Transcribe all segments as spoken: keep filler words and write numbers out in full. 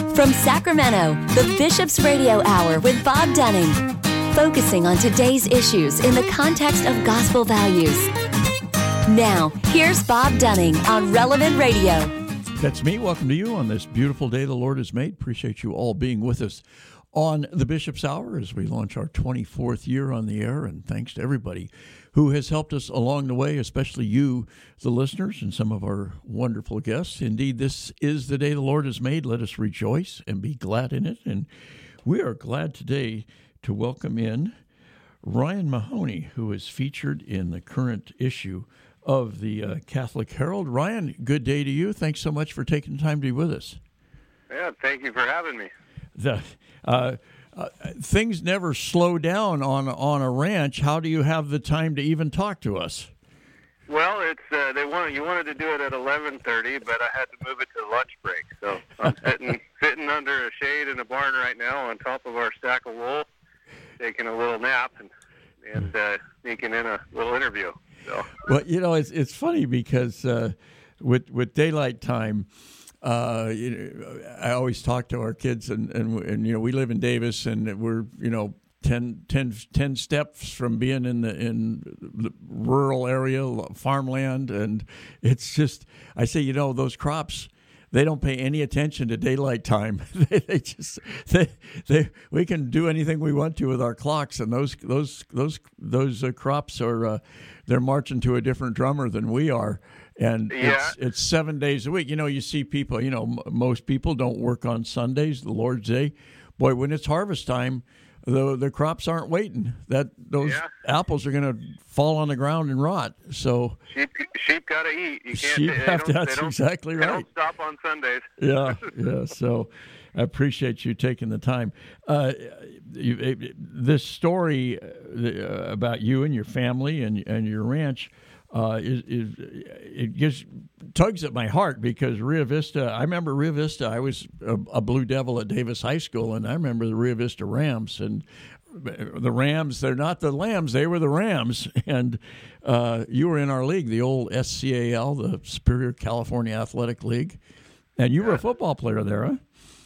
From Sacramento, the Bishop's Radio Hour with Bob Dunning. Focusing on today's issues in the context of gospel values. Now, here's Bob Dunning on Relevant Radio. That's me. Welcome to you on this beautiful day the Lord has made. Appreciate you all being with us on the Bishop's Hour as we launch our twenty-fourth year on the air. And thanks to everybody who has helped us along the way, especially you, the listeners, and some of our wonderful guests. Indeed, this is the day the Lord has made. Let us rejoice and be glad in it. And we are glad today to welcome in Ryan Mahoney, who is featured in the current issue of the uh, Catholic Herald. Ryan, good day to you. Thanks so much for taking the time to be with us. Yeah, thank you for having me. The, uh, uh, things never slow down on on a ranch. How do you have the time to even talk to us? Well, it's uh, they wanted you wanted to do it at eleven thirty, but I had to move it to lunch break. So I'm sitting sitting under a shade in a barn right now on top of our stack of wool, taking a little nap and and uh, sneaking in a little interview. So. Well, you know, it's it's funny because uh, with with daylight time. Uh, you know, I always talk to our kids, and, and, and you know, we live in Davis, and we're, you know, ten, ten, ten steps from being in the in the rural area, farmland, and it's just, I say, you know, those crops, they don't pay any attention to daylight time. they, they just, they, they, we can do anything we want to with our clocks, and those, those, those, those uh, crops are, uh, they're marching to a different drummer than we are. And yeah. it's it's seven days a week. You know, you see people, you know, m- most people don't work on Sundays, the Lord's Day. Boy, when it's harvest time, the the crops aren't waiting. That those yeah. apples are going to fall on the ground and rot. So sheep sheep got to eat. You can't. Sheep they, have they to, don't, that's they don't, exactly they right. Don't stop on Sundays. Yeah, yeah. So I appreciate you taking the time. Uh, you, this story uh, about you and your family and and your ranch. Uh, is, is it gives tugs at my heart because Rio Vista. I remember Rio Vista. I was a, a Blue Devil at Davis High School, and I remember the Rio Vista Rams. And the Rams, they're not the Lambs; they were the Rams. And uh, you were in our league, the old S C A L, the Superior California Athletic League, and you were a football player there, huh?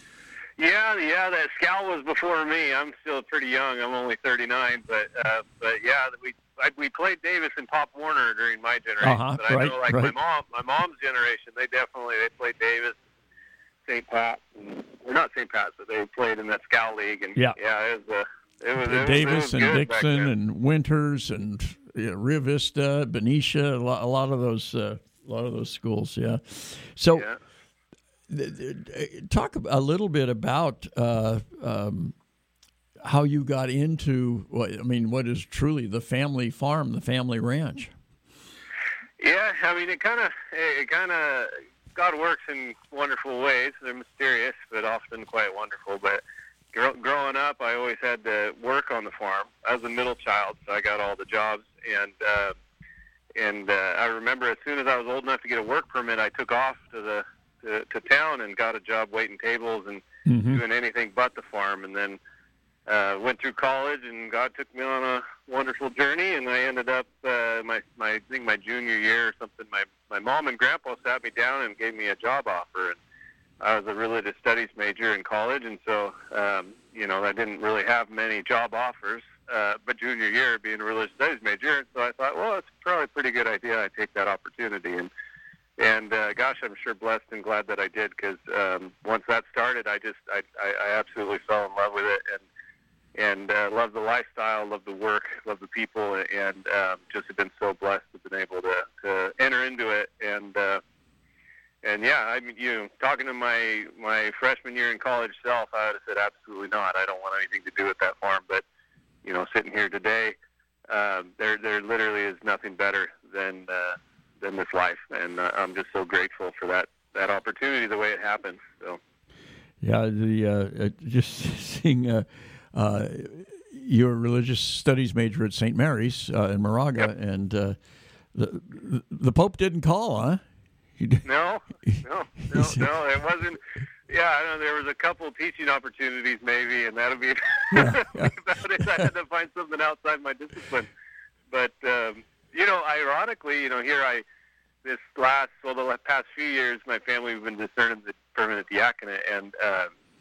Yeah, yeah. That Scal was before me. I'm still pretty young. I'm only thirty-nine, but uh, but yeah, we. I, we played Davis and Pop Warner during my generation, uh-huh, but I right, know, like right. my mom, my mom's generation, they definitely they played Davis, Saint Pat, and, or not Saint Pat's, but they played in that Scal League, and yeah, yeah it was a, it was it Davis was, it was and good Dixon and Winters and you know, Rio Vista, Benicia, a lot, a lot of those, uh, a lot of those schools, yeah. So, yeah. th- th- talk a little bit about. Uh, um, how you got into, what I mean, what is truly the family farm, the family ranch? Yeah, I mean, it kind of, it kind of, God works in wonderful ways. They're mysterious, but often quite wonderful. But grow, growing up, I always had to work on the farm. I was a middle child, so I got all the jobs. And uh, and uh, I remember as soon as I was old enough to get a work permit, I took off to the to, to town and got a job waiting tables and mm-hmm. doing anything but the farm. And then Uh, went through college, and God took me on a wonderful journey, and I ended up, uh, my, my, I think my junior year or something, my, my mom and grandpa sat me down and gave me a job offer, and I was a religious studies major in college, and so, um, you know, I didn't really have many job offers, uh, but junior year being a religious studies major, and so I thought, well, it's probably a pretty good idea I take that opportunity, and And uh, gosh, I'm sure blessed and glad that I did, because um, once that started, I just, I, I, I absolutely fell in love with it, and and uh, love the lifestyle, love the work, love the people, and um, just have been so blessed to have been able to, to enter into it. And uh, and yeah, I mean, you know, talking to my my freshman year in college self, I would have said absolutely not. I don't want anything to do with that farm. But you know, sitting here today, um, there there literally is nothing better than uh, than this life, and uh, I'm just so grateful for that that opportunity, the way it happened. So yeah, the uh, just seeing. Uh, Uh, you're a religious studies major at Saint Mary's uh, in Moraga, yep. and uh, the the Pope didn't call, huh? He did. No, no, no, no. It wasn't. Yeah, I know there was a couple teaching opportunities, maybe, and that'll be yeah, yeah. about it. I had to find something outside my discipline. But um, you know, ironically, you know, here I this last well, the past few years, my family have been discerning the permanent diaconate, and. Um,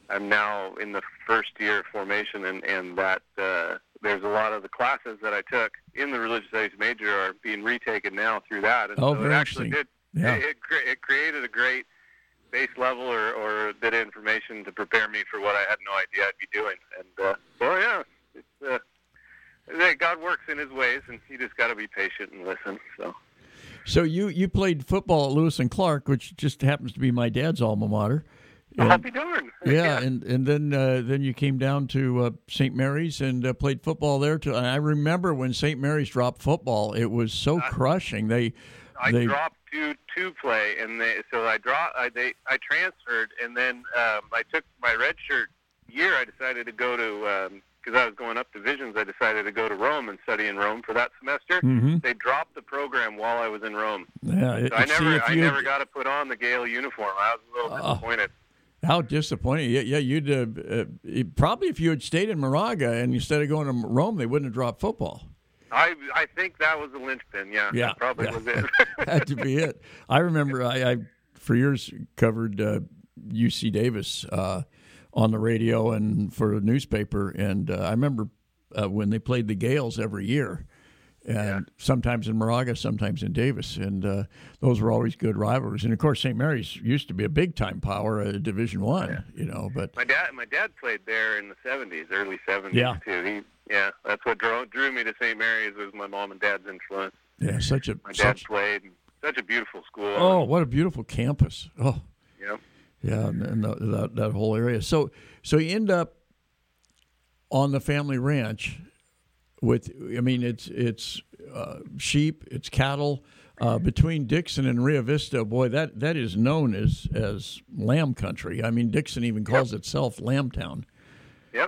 I'm now in the first year of formation, and and that uh, there's a lot of the classes that I took in the religious studies major are being retaken now through that. And oh, so very it actually interesting. did. Yeah. It, it, cre- it created a great base level or, or a bit of information to prepare me for what I had no idea I'd be doing. And uh, so, yeah, it's, uh, God works in his ways, and you just got to be patient and listen. So, so you, you played football at Lewis and Clark, which just happens to be my dad's alma mater. And, I'll be darned. Yeah, yeah, and and then uh, then you came down to uh, Saint Mary's and uh, played football there too. And I remember when Saint Mary's dropped football, it was so I, crushing. They I they, dropped to to play, and they, so I draw. I they I transferred, and then um, I took my redshirt year. I decided to go to because um, I was going up divisions. I decided to go to Rome and study in Rome for that semester. Mm-hmm. They dropped the program while I was in Rome. Yeah, it, so I never see, I you, never got to put on the Gale uniform. I was a little uh, disappointed. How disappointing! Yeah, yeah you'd uh, uh, probably if you had stayed in Moraga and instead of going to Rome, they wouldn't have dropped football. I I think that was the linchpin. Yeah, yeah, that probably yeah. was it. Had to be it. I remember I, I for years covered uh, U C Davis uh, on the radio and for a newspaper, and uh, I remember uh, when they played the Gales every year. And yeah. sometimes in Moraga, sometimes in Davis, and uh, those were always good rivalries. And of course, Saint Mary's used to be a big time power at Division One, yeah. you know. But my dad, my dad played there in the seventies, early seventies yeah. too. He, yeah, that's what drew, drew me to Saint Mary's was my mom and dad's influence. Yeah, such a my dad such, played, such a beautiful school. Oh, what a beautiful campus! Oh, yeah, yeah, and, and the, that that whole area. So, so you end up on the family ranch. With, I mean, it's it's uh, sheep, it's cattle. Uh, between Dixon and Rio Vista, boy, that, that is known as as lamb country. I mean, Dixon even calls yep. itself Lamb Town. Yep.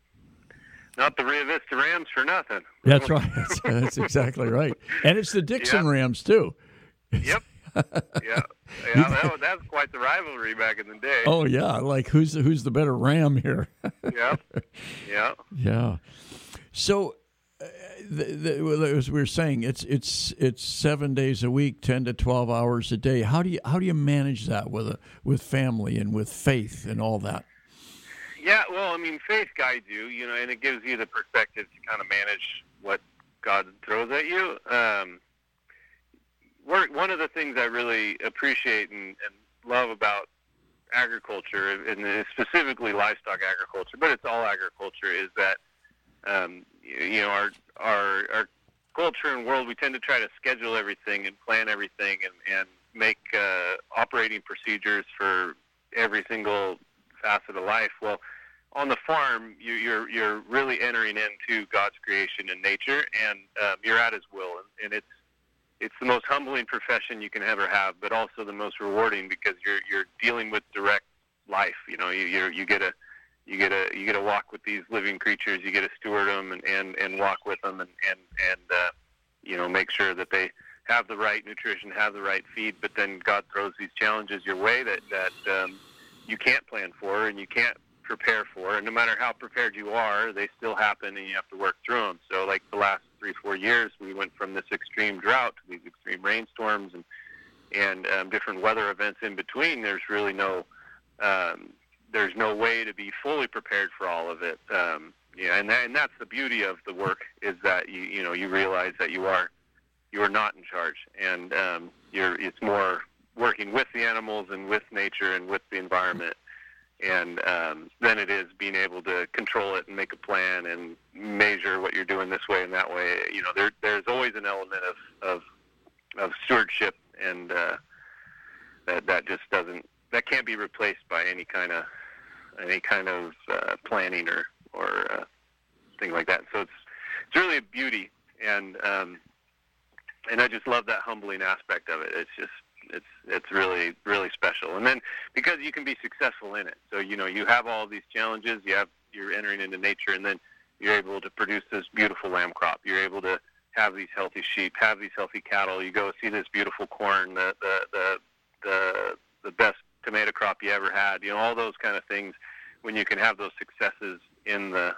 Not the Rio Vista Rams for nothing. That's right. That's, that's exactly right. And it's the Dixon yep. Rams too. Yep. Yeah. Yeah. That, that's quite the rivalry back in the day. Oh yeah, like who's who's the better Ram here? Yep. Yeah. Yeah. So. The, the, as we were saying, it's it's it's seven days a week, ten to twelve hours a day. How do you how do you manage that with a with family and with faith and all that? Yeah, well, I mean, faith guides you, you know, and it gives you the perspective to kind of manage what God throws at you. Um, one of the things I really appreciate and, and love about agriculture, and specifically livestock agriculture, but it's all agriculture, is that um, you know, our our our culture and world, we tend to try to schedule everything and plan everything and, and make uh, operating procedures for every single facet of life. Well, on the farm, you, you're you're really entering into God's creation and nature, and um, you're at His will, and, and it's it's the most humbling profession you can ever have, but also the most rewarding because you're you're dealing with direct life. You know, you you you get a You get a you get to walk with these living creatures. You get to steward them and, and, and walk with them and and and uh, you know, make sure that they have the right nutrition, have the right feed. But then God throws these challenges your way that that um, you can't plan for and you can't prepare for. And no matter how prepared you are, they still happen, and you have to work through them. So, like the last three four years, we went from this extreme drought to these extreme rainstorms and and um, different weather events in between. There's really no um, There's no way to be fully prepared for all of it. Um, yeah, and, that, and that's the beauty of the work is that you you know you realize that you are you are not in charge, and um, you're it's more working with the animals and with nature and with the environment, and um, then it is being able to control it and make a plan and measure what you're doing this way and that way. You know, there there's always an element of of, of stewardship, and uh, that that just doesn't that can't be replaced by any kind of any kind of uh, planning or or uh, thing like that. So it's it's really a beauty, and um, and I just love that humbling aspect of it. It's just it's it's really really special. And then because you can be successful in it, so you know you have all these challenges. You have you're entering into nature, and then you're able to produce this beautiful lamb crop. You're able to have these healthy sheep, have these healthy cattle. You go see this beautiful corn, the the the the, the best tomato crop you ever had, you know, all those kind of things. When you can have those successes in the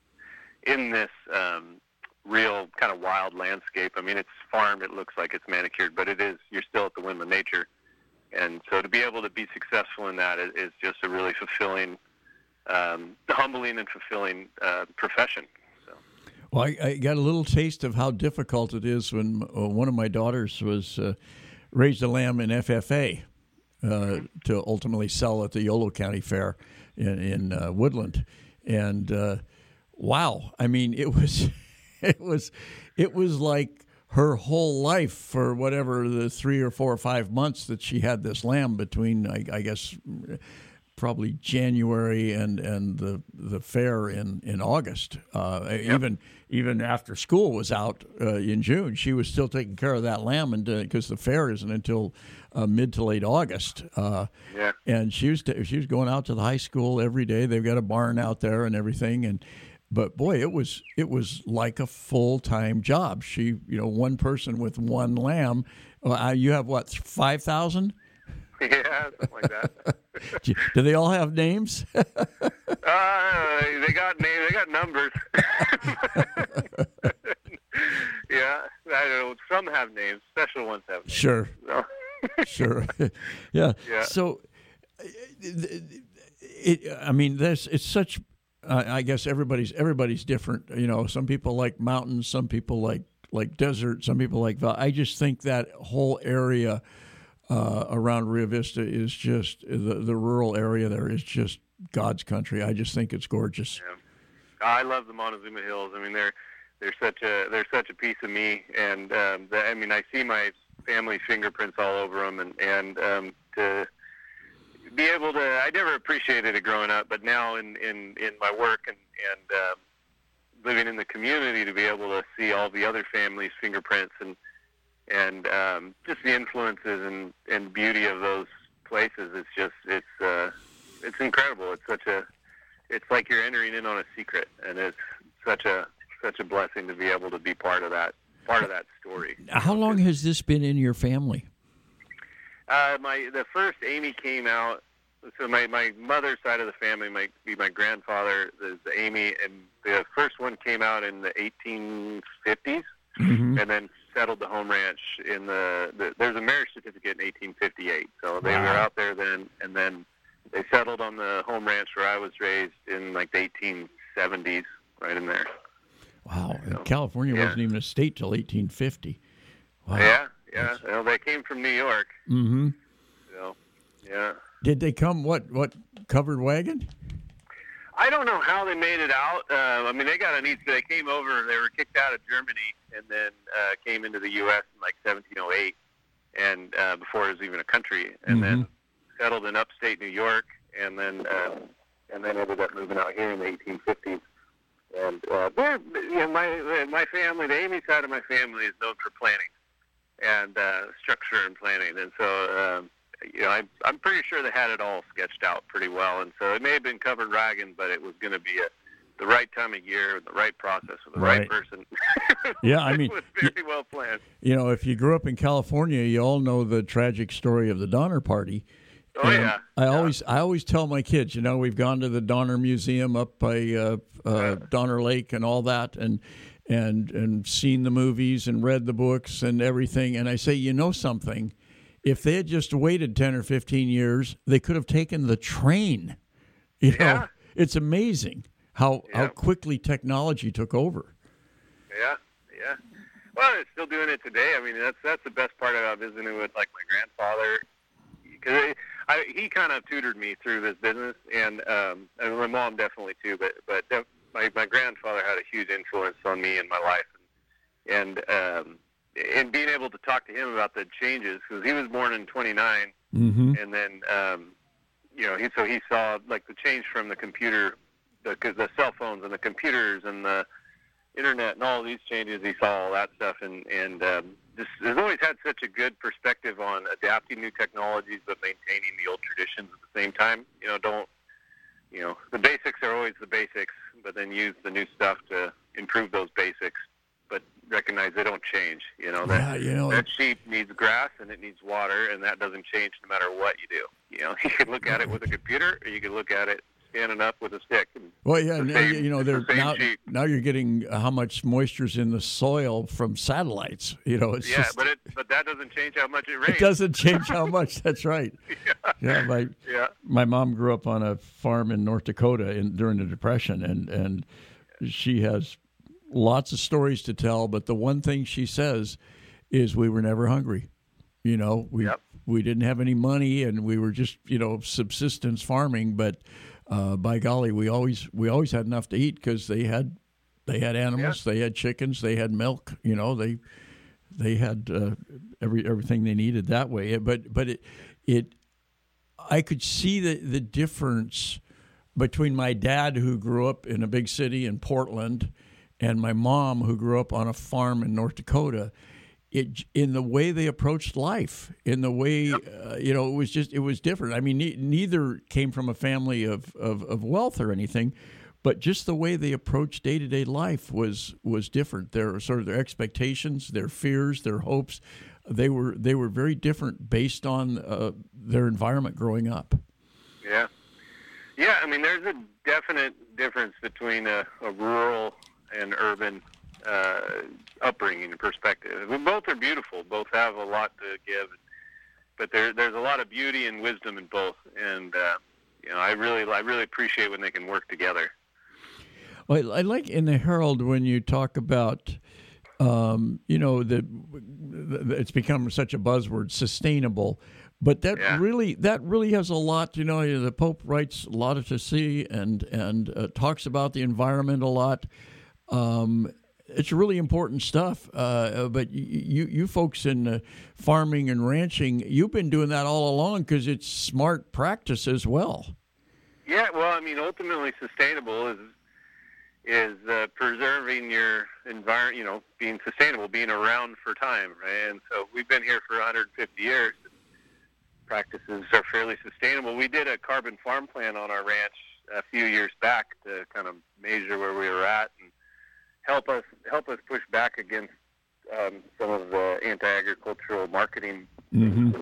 in this um, real kind of wild landscape. I mean, it's farmed, it looks like it's manicured, but it is, you're still at the whim of nature. And so to be able to be successful in that is, is just a really fulfilling um, humbling and fulfilling uh, profession. So. Well, I, I got a little taste of how difficult it is when uh, one of my daughters was uh, raised a lamb in F F A uh, mm-hmm. to ultimately sell at the Yolo County Fair in, in uh, Woodland, and uh, wow, I mean, it was, it was, it was like her whole life for whatever the three or four or five months that she had this lamb between, I, I guess, probably January and, and the the fair in in August. Uh, yep. Even even after school was out uh, in June, she was still taking care of that lamb, and because the fair isn't until uh, mid to late August. Uh, yeah. And she was t- she was going out to the high school every day. They've got a barn out there and everything, and. But boy, it was it was like a full time job. She, you know, one person with one lamb. Uh, you have what, five thousand? Yeah, something like that. Do they all have names? uh, they got names. They got numbers. Yeah, I don't know. Some have names. Special ones have names. Sure. So. Sure. Yeah. Yeah. So, it, it, I mean, there's it's such. Uh, I guess everybody's everybody's different. You know, some people like mountains, some people like like desert, some people like valley. I just think that whole area uh, around Rio Vista is just the the rural area there is just God's country. I just think it's gorgeous. Yeah. I love the Montezuma Hills. I mean, they're they're such a they're such a piece of me, and um, the, I mean, I see my family fingerprints all over them, and and um, to. Be able to, I never appreciated it growing up, but now in, in, in my work and, and um, living in the community, to be able to see all the other families' fingerprints and and um, just the influences and, and beauty of those places, it's just, it's uh, it's incredible. It's such a, it's like you're entering in on a secret, and it's such a such a blessing to be able to be part of that, part of that story. How long has this been in your family? Uh, my the first Amy came out. So my, my mother's side of the family might be my grandfather is Amy, and the first one came out in the eighteen fifties, mm-hmm. and then settled the home ranch in the, the there's a marriage certificate in eighteen fifty-eight. So they wow. were out there then, and then they settled on the home ranch where I was raised in like the eighteen seventies, right in there. Wow, so, California yeah. wasn't even a state till eighteen fifty. Wow. Yeah, yeah. Well, they came from New York. Mm-hmm. So, yeah. Did they come, what, what covered wagon? I don't know how they made it out. Uh, I mean, they got a neat, they came over, they were kicked out of Germany, and then uh, came into the U S in like seventeen oh eight, and uh, before it was even a country, and mm-hmm. then settled in upstate New York, and then um, and then ended up moving out here in the eighteen fifties. And uh, they're, you know, my my family, the Amy side of my family is known for planning and uh, structure and planning, and so um, you know, I'm I'm pretty sure they had it all sketched out pretty well, and so it may have been covered wagon, but it was going to be a the right time of year, the right process, with the right, right person. Yeah, I mean, it was very well planned. You know, if you grew up in California, you all know the tragic story of the Donner Party. Oh and yeah. I yeah. always I always tell my kids, you know, we've gone to the Donner Museum up by uh, uh, Donner Lake and all that, and and and seen the movies and read the books and everything, and I say, you know something. If they had just waited ten or fifteen years, they could have taken the train. You know, yeah. It's amazing how yeah. how quickly technology took over. Yeah, yeah. Well, it's still doing it today. I mean, that's that's the best part about visiting with like my grandfather, because I, he kind of tutored me through this business, and um, and my mom definitely too. But but def- my my grandfather had a huge influence on me in my life, and. and um, And being able to talk to him about the changes, because he was born in twenty-nine, mm-hmm. and then, um, you know, he so he saw like the change from the computer, the the cell phones and the computers and the internet and all these changes. He saw all that stuff, and and um, just has always had such a good perspective on adapting new technologies but maintaining the old traditions at the same time. You know, don't you know the basics are always the basics, but then use the new stuff to improve those basics. But recognize they don't change. You know that yeah, you know, that sheep needs grass and it needs water, and that doesn't change no matter what you do. You know, you can look at it with a computer, or you can look at it standing up with a stick. And well, yeah, the now, same, you know, they're the now, sheep. now you're getting how much moisture's in the soil from satellites. You know, it's yeah, just, but it but that doesn't change how much it rains. it doesn't change how much. That's right. yeah. Yeah, my yeah. my mom grew up on a farm in North Dakota in, during the Depression, and and she has lots of stories to tell. But the one thing she says is we were never hungry. You know, we Yep. we didn't have any money, and we were just, you know, subsistence farming. But uh, by golly, we always we always had enough to eat because they had they had animals, Yeah. they had chickens, they had milk. You know, they they had uh, every everything they needed that way. But but it it I could see the the difference between my dad, who grew up in a big city in Portland, and my mom, who grew up on a farm in North Dakota. It, in the way they approached life, in the way, Yep. uh, you know, it was just, it was different. I mean, ne- neither came from a family of, of, of wealth or anything, but just the way they approached day-to-day life was was different. Their sort of their expectations, their fears, their hopes, they were they were very different based on uh, their environment growing up. Yeah. Yeah, I mean, there's a definite difference between a, a rural and urban uh, upbringing and perspective. We both are beautiful. Both have a lot to give, but there, there's a lot of beauty and wisdom in both. And uh, you know, I really, I really appreciate when they can work together. Well, I like in the Herald when you talk about, um, you know, the, the it's become such a buzzword, sustainable. But that Yeah. really that really has a lot. You know, the Pope writes Laudato Si and and uh, talks about the environment a lot. Um, it's really important stuff. Uh, but you you folks in uh, farming and ranching, you've been doing that all along because it's smart practice as well. Yeah, well, I mean, ultimately, sustainable is is uh, preserving your environment. You know, being sustainable, being around for time, right? And so we've been here for one hundred fifty years. Practices are fairly sustainable. We did a carbon farm plan on our ranch a few years back to kind of measure where we were at and help us help us push back against um, some of the anti-agricultural marketing. Mm-hmm.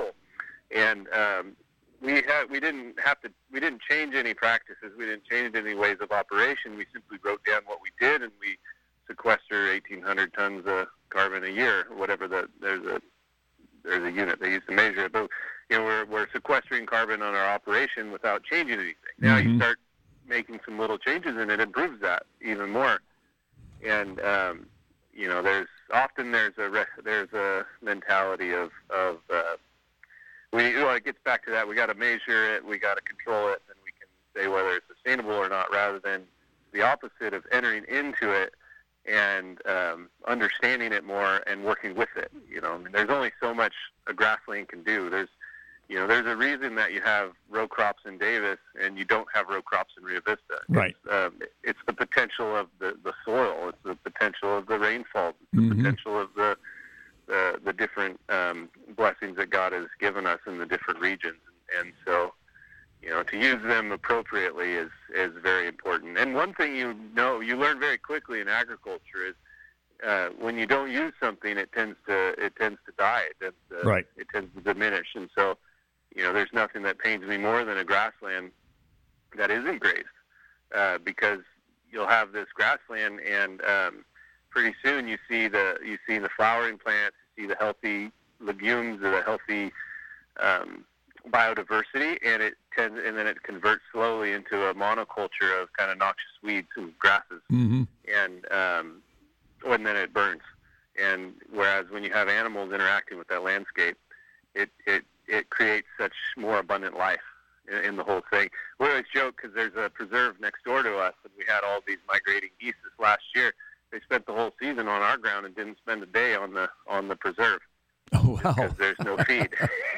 And um, we had we didn't have to we didn't change any practices. We didn't change any ways of operation. We simply wrote down what we did, and we sequester eighteen hundred tons of carbon a year, or whatever the there's a there's a unit they use to measure it. But you know, we're we're sequestering carbon on our operation without changing anything. Now Mm-hmm. you start making some little changes, and it improves that even more. And um, you know, there's often there's a re- there's a mentality of of uh, we well, it gets back to that. We got to measure it, we got to control it, and we can say whether it's sustainable or not, rather than the opposite of entering into it and um, understanding it more and working with it. You know, I mean, there's only so much a grassland can do. There's you know, there's a reason that you have row crops in Davis and you don't have row crops in Rio Vista. Right. It's, um, it's the potential of the, the soil. It's the potential of the rainfall. It's the Mhm. potential of the the, the different um, blessings that God has given us in the different regions. And so, you know, to use them appropriately is, is very important. And one thing you know, you learn very quickly in agriculture is uh, when you don't use something, it tends to it tends to die. It tends to, Right. it tends to diminish. And so, you know, there's nothing that pains me more than a grassland that isn't grazed, uh, because you'll have this grassland, and um, pretty soon you see the you see the flowering plants, you see the healthy legumes, or the healthy um, biodiversity, and it tends, and then it converts slowly into a monoculture of kind of noxious weeds and grasses, Mm-hmm. and um, and then it burns. And whereas when you have animals interacting with that landscape, it it it creates such more abundant life in, in the whole thing. We always joke because there's a preserve next door to us, and we had all these migrating geese this last year. They spent the whole season on our ground and didn't spend a day on the on the preserve Oh, wow. because there's no feed.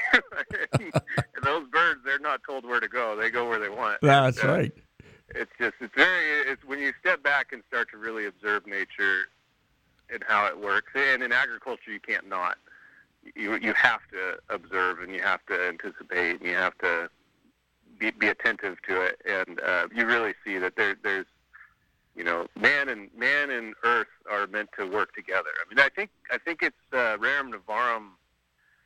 And those birds, they're not told where to go; they go where they want. That's And, uh, right. It's just it's very it's when you step back and start to really observe nature and how it works. And in agriculture, you can't not. You you have to observe, and you have to anticipate, and you have to be, be attentive to it, and uh, you really see that there there's you know man and man and earth are meant to work together. I mean, I think I think it's uh, Rerum Novarum.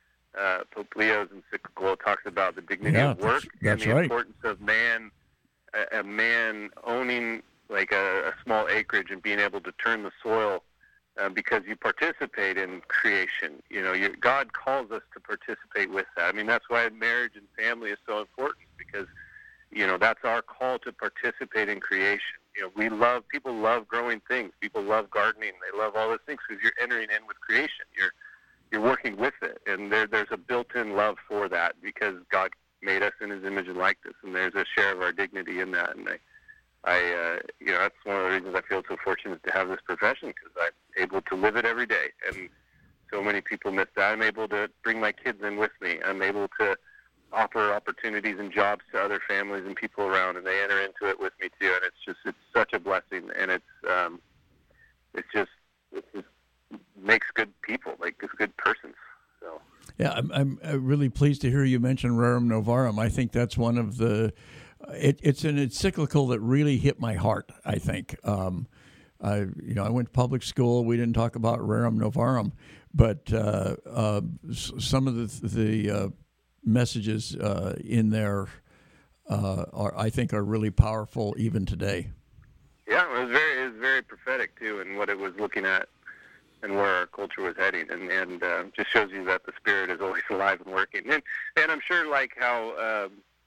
Uh, Pope Leo's encyclical talks about the dignity Yeah, of work that's- that's and the right. importance of man a, a man owning like a, a small acreage and being able to turn the soil uh, because you participate in creation. You know, you, God calls us to participate with that. I mean, that's why marriage and family is so important, because, you know, that's our call to participate in creation. You know, we love, people love growing things. People love gardening. They love all those things because you're entering in with creation. You're you're working with it, and there there's a built-in love for that because God made us in His image and likeness, and there's a share of our dignity in that. And I, I uh, you know, that's one of the reasons I feel so fortunate to have this profession, because I'm able to live it every day. And so many people miss that. I'm able to bring my kids in with me. I'm able to offer opportunities and jobs to other families and people around, and they enter into it with me too. And it's just, it's such a blessing, and it's, um, it's just, it's just makes good people, like good persons. So. Yeah, I'm, I'm really pleased to hear you mention Rerum Novarum. I think that's one of the, it, it's an encyclical that really hit my heart, I think. Um, I, you know, I went to public school. We didn't talk about Rerum Novarum, but uh, uh, some of the, the uh, messages uh, in there uh, are, I think, are really powerful even today. Yeah, it was very, it was very prophetic too, in what it was looking at and where our culture was heading, and and uh, just shows you that the Spirit is always alive and working. And and I'm sure, like how um,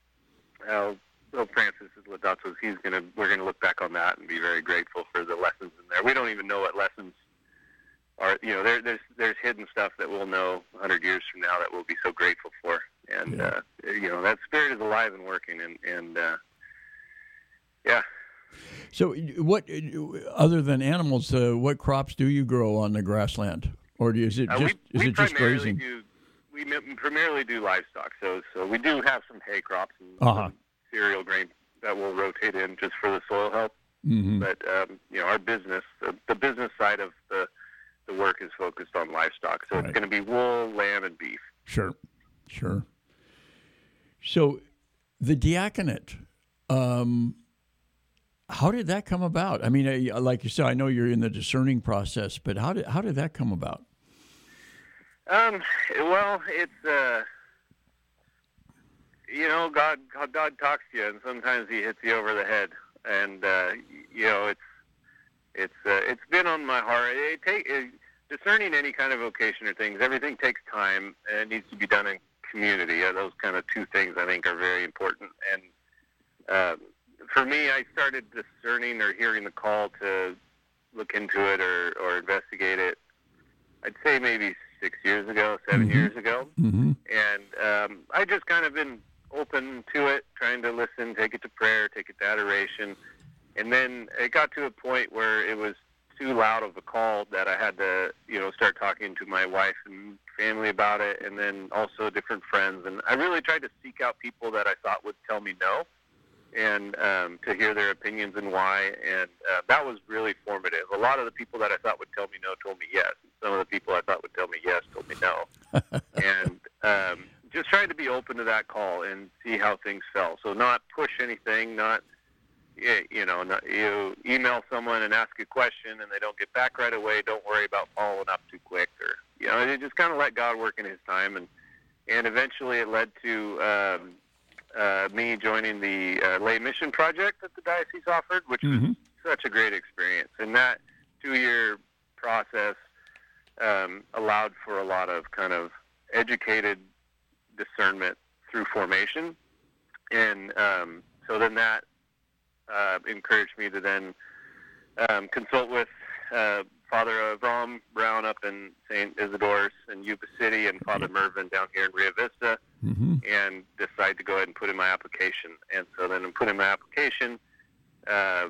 how Pope Francis is Laudato, he's gonna we're gonna look back on that and be very grateful for the lessons in there. We don't even know what lessons are. You know, there, there's there's hidden stuff that we'll know one hundred years from now that we'll be so grateful for. And yeah. uh, you know, that Spirit is alive and working, and and uh, yeah. So, what other than animals, uh, what crops do you grow on the grassland, or is it just uh, we, is we it just grazing? Do, we primarily do livestock, so so we do have some hay crops and uh-huh. some cereal grain that we'll rotate in just for the soil health. Mm-hmm. But um, you know, our business, the, the business side of the the work is focused on livestock, so right. It's going to be wool, lamb, and beef. Sure, sure. So, the diaconate. Um, How did that come about? I mean, like you said, I know you're in the discerning process, but how did how did that come about? Um, well, it's uh, you know, God, God talks to you, and sometimes He hits you over the head, and uh, you know, it's it's uh, it's been on my heart. It take it, discerning any kind of vocation or things. Everything takes time, and it needs to be done in community. Uh, those kind of two things I think are very important, and. Uh, For me, I started discerning or hearing the call to look into it or, or investigate it, I'd say maybe six years ago, seven mm-hmm. years ago. Mm-hmm. And um, I just kind of been open to it, trying to listen, take it to prayer, take it to adoration. And then it got to a point where it was too loud of a call that I had to, you know, start talking to my wife and family about it, and then also different friends. And I really tried to seek out people that I thought would tell me no, and um, to hear their opinions and why, and uh, that was really formative. A lot of the people that I thought would tell me no told me yes, and some of the people I thought would tell me yes told me no. And um, just trying to be open to that call and see how things fell. So not push anything, not, you know, not, you email someone and ask a question and they don't get back right away, don't worry about following up too quick, or, you know, you just kind of let God work in His time, and, and eventually it led to... Um, Uh, me joining the uh, lay mission project that the diocese offered, which mm-hmm. was such a great experience. And that two-year process um, allowed for a lot of kind of educated discernment through formation. And um, so then that uh, encouraged me to then um, consult with uh, Father Avram Brown up in Saint Isidore's in Yuba City, and Father Mervyn down here in Rio Vista, mm-hmm. and decide to go ahead and put in my application. And so then I put in my application um,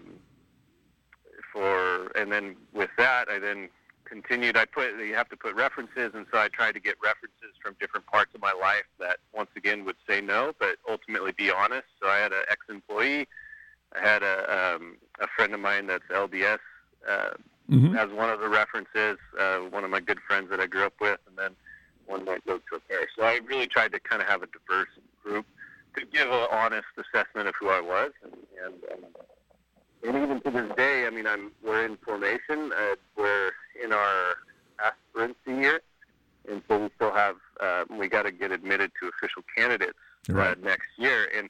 for, and then with that, I then continued. I put, you have to put references, and so I tried to get references from different parts of my life that, once again, would say no, but ultimately be honest. So I had an ex-employee. I had a, um, a friend of mine that's L D S, uh, Mm-hmm. as one of the references, uh, one of my good friends that I grew up with, and then one that goes to a parish. So I really tried to kind of have a diverse group to give an honest assessment of who I was. And, and, and, and even to this day, I mean, I'm we're in formation. Uh, we're in our aspirancy year, and so we still have, uh, we got to get admitted to official candidates right. uh, next year. And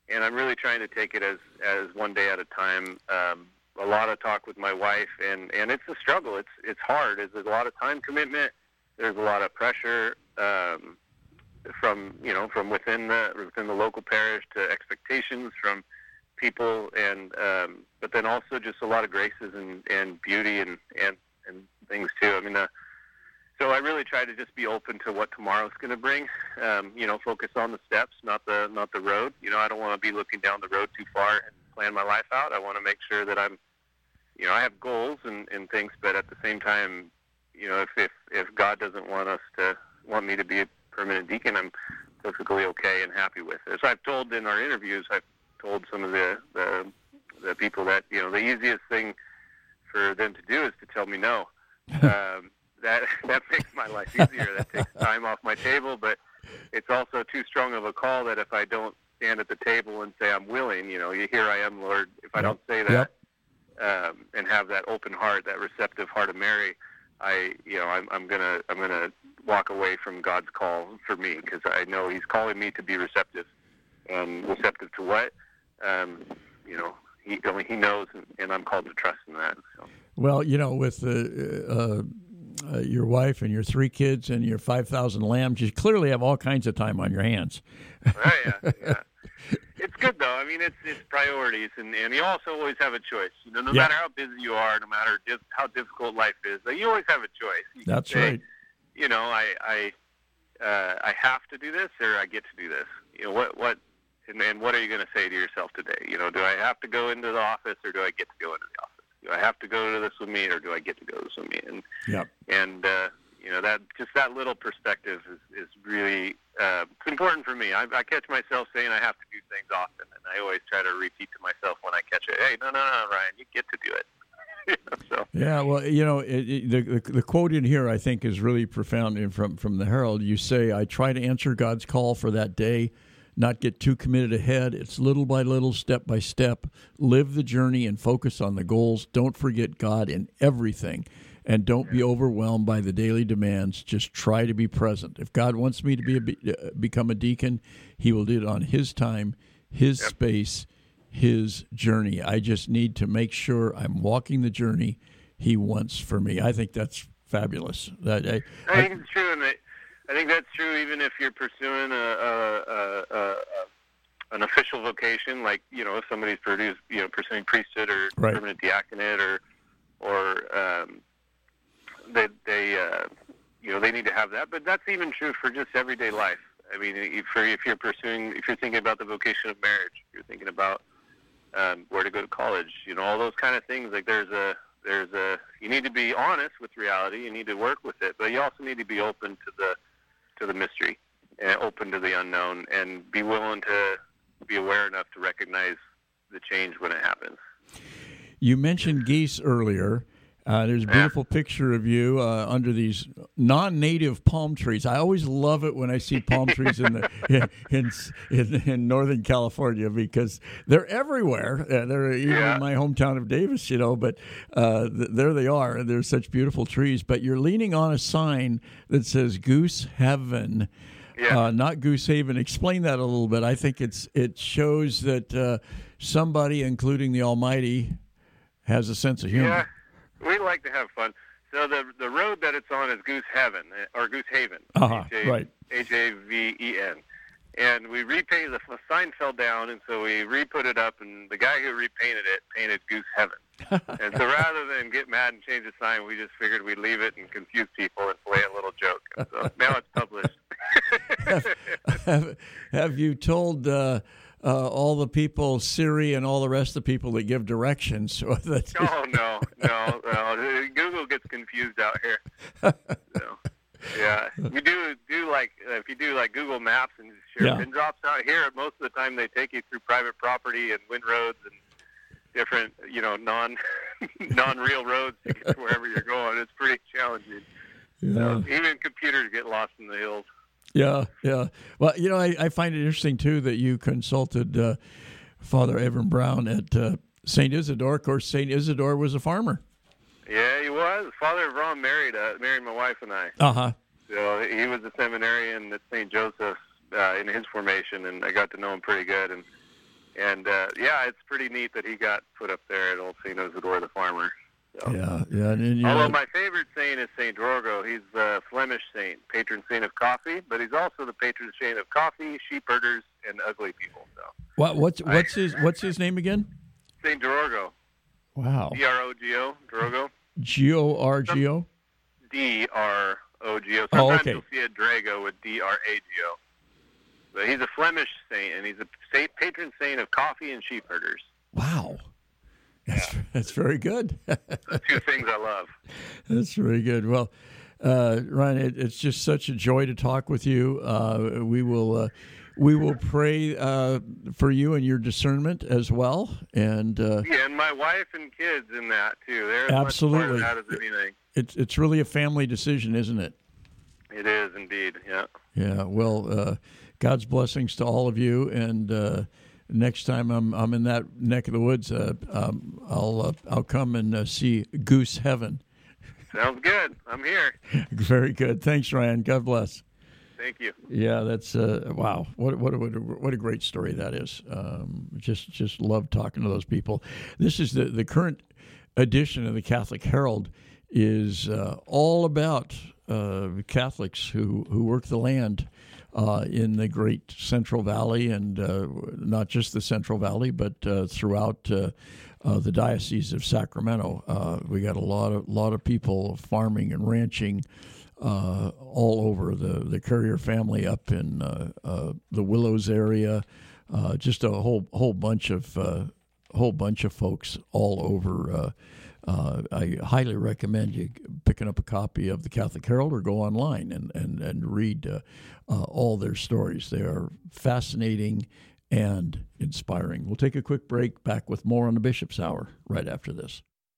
and I'm really trying to take it as, as one day at a time. Um, a lot of talk with my wife, and, and it's a struggle. It's it's hard. It's a lot of time commitment. There's a lot of pressure um, from you know from within the within the local parish to expectations from people, and um, but then also just a lot of graces and, and beauty and, and, and things too. I mean, uh, so I really try to just be open to what tomorrow's going to bring. Um, you know, focus on the steps, not the not the road. You know, I don't want to be looking down the road too far and plan my life out. I want to make sure that I'm, you know, I have goals and, and things, but at the same time, you know, if, if if God doesn't want us to want me to be a permanent deacon, I'm perfectly okay and happy with it. So I've told in our interviews, I've told some of the, the the people that, you know, the easiest thing for them to do is to tell me no. Um, that that makes my life easier. That takes time off my table, but it's also too strong of a call that if I don't stand at the table and say I'm willing, you know, here I am, Lord. If I yep. don't say that yep. um, and have that open heart, that receptive heart of Mary, I, you know, I'm, I'm gonna I'm gonna walk away from God's call for me, because I know He's calling me to be receptive. And receptive to what? Um, you know, He only He knows, and, and I'm called to trust in that. So. Well, you know, with the. Uh, Uh, your wife and your three kids and your five thousand lambs, you clearly have all kinds of time on your hands. Right, yeah, yeah. It's good, though. I mean, it's it's priorities, and, and you also always have a choice. You know, no yeah. matter how busy you are, no matter diff- how difficult life is, you always have a choice. You That's say, right. You know, I I uh, I have to do this, or I get to do this. You know, what what and, and what are you going to say to yourself today? You know, do I have to go into the office, or do I get to go into the office? Do I have to go to the swim meet, or do I get to go to the swim meet? And yep. and uh, you know, that just that little perspective is, is really uh, it's important for me. I, I catch myself saying I have to do things often, and I always try to repeat to myself when I catch it, "Hey, no, no, no, Ryan, you get to do it." You know, so. Yeah, well, you know, it, it, the, the the quote in here I think is really profound. And from from the Herald, you say, "I try to answer God's call for that day. Not get too committed ahead. It's little by little, step by step. Live the journey and focus on the goals. Don't forget God in everything. And don't be overwhelmed by the daily demands. Just try to be present. If God wants me to be a, uh, become a deacon, He will do it on His time, His yep. space, His journey. I just need to make sure I'm walking the journey He wants for me." I think that's fabulous. That I, I think it's true, and I, I think that's true even if you're pursuing a, a, a, a, an official vocation, like, you know, if somebody's produced, you know, pursuing priesthood or right. permanent diaconate, or or um, they they uh, you know, they need to have that. But that's even true for just everyday life. I mean, if you're, if you're pursuing, if you're thinking about the vocation of marriage, if you're thinking about um, where to go to college, you know, all those kind of things. Like there's a there's a you need to be honest with reality. You need to work with it, but you also need to be open to the to the mystery and open to the unknown, and be willing to be aware enough to recognize the change when it happens. You mentioned geese earlier. Uh, there's a beautiful yeah. picture of you uh, under these non-native palm trees. I always love it when I see palm trees in the in, in in Northern California, because they're everywhere. Uh, they're even yeah. in my hometown of Davis, you know. But uh, th- there they are. And they're such beautiful trees. But you're leaning on a sign that says Goose Heaven, yeah. uh, not Goose Haven. Explain that a little bit. I think it's it shows that uh, somebody, including the Almighty, has a sense of humor. Yeah. We like to have fun. So the the road that it's on is Goose Heaven, or Goose Haven, uh-huh, H A, right. H A V E N. And we repainted, the, the sign fell down, and so we re-put it up, and the guy who repainted it painted Goose Heaven. And so rather than get mad and change the sign, we just figured we'd leave it and confuse people and play a little joke. And so now it's published. have, have, have you told... Uh, Uh, all the people, Siri and all the rest of the people that give directions? Or that oh, no, no, no. Google gets confused out here. So, yeah. We do, do like, uh, if you do like Google Maps and share yeah. pin drops out here, most of the time they take you through private property and wind roads and different, you know, non, non-real roads to get to wherever you're going. It's pretty challenging. Yeah. So even computers get lost in the hills. Yeah, yeah. Well, you know, I, I find it interesting, too, that you consulted uh, Father Evan Brown at uh, Saint Isidore. Of course, Saint Isidore was a farmer. Yeah, he was. Father Brown married uh, married my wife and I. Uh-huh. So he was a seminarian at Saint Joseph's uh, in his formation, and I got to know him pretty good. And And, uh, yeah, it's pretty neat that he got put up there at Old Saint Isidore the Farmer. So. Yeah, yeah. And, and, you Although know, my favorite saint is Saint Drogo. He's the Flemish saint, patron saint of coffee, but he's also the patron saint of coffee, sheep herders, and ugly people. So what, what's what's his what's his name again? Saint Drogo. Wow. D R O G O, Drogo. G O R G O? D R O G O. Sometimes Oh, okay. you'll see a Drago with D R A G O. But he's a Flemish saint, and he's a saint, patron saint of coffee and sheep herders. Wow. That's, yeah. that's very good. The two things I love. That's very good. Well, uh, Ryan, it, it's just such a joy to talk with you. Uh, we will uh, we will pray uh, for you and your discernment as well. And uh, yeah, and my wife and kids in that too. They're absolutely. As much part of that as anything. It's it's really a family decision, isn't it? It is indeed. Yeah. Yeah. Well, uh, God's blessings to all of you, and. Uh, Next time I'm I'm in that neck of the woods, uh, um, I'll uh, I'll come and uh, see Goose Heaven. Sounds good. I'm here. Very good. Thanks, Ryan. God bless. Thank you. Yeah, that's uh, wow. What what a, what a, what a great story that is. Um, just just love talking to those people. This is the the current edition of the Catholic Herald is uh, all about uh, Catholics who who work the land. Uh, in the great Central Valley, and uh, not just the Central Valley, but uh, throughout uh, uh, the Diocese of Sacramento. Uh, we got a lot of lot of people farming and ranching uh, all over. The the Currier family up in uh, uh, the Willows area, uh, just a whole whole bunch of uh, whole bunch of folks all over. Uh, Uh, I highly recommend you picking up a copy of the Catholic Herald or go online and, and, and read uh, uh, all their stories. They are fascinating and inspiring. We'll take a quick break, back with more on the Bishop's Hour right after this.